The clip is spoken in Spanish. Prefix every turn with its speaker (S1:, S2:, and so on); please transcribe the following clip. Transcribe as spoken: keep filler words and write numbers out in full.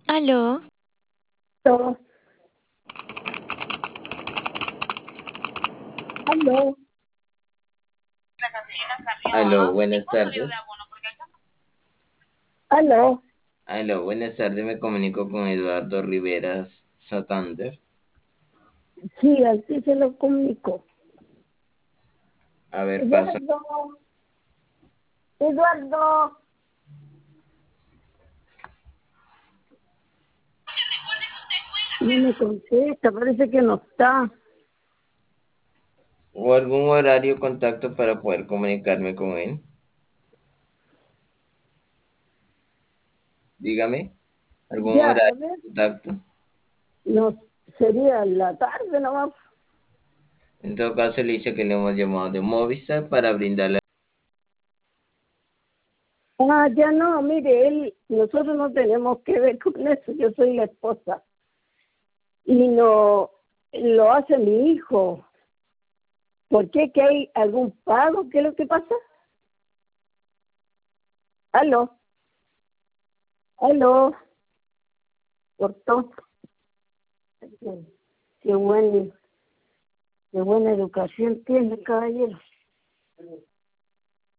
S1: Aló,
S2: Aló, aló,
S3: Aló, buenas tardes.
S2: aló.
S3: Aló, buenas tardes. Me comunico con Eduardo Riveras Santander.
S2: Sí, así se lo comunico.
S3: A ver, pasa.
S2: Eduardo, Eduardo. No me contesta, parece que no está.
S3: ¿O algún horario contacto para poder comunicarme con él? Dígame. ¿Algún
S2: Ya, a
S3: horario
S2: ver,
S3: contacto?
S2: no, sería la tarde nomás.
S3: En todo caso, le dice que le hemos llamado de Movistar para brindarle.
S2: Ah, ya no, mire, él, nosotros no tenemos que ver con eso, yo soy la esposa. Y no, lo hace mi hijo. ¿Por qué? ¿Que hay algún pago? ¿Qué es lo que pasa? Aló, aló, cortó. Qué buen, qué buena educación tiene, caballero.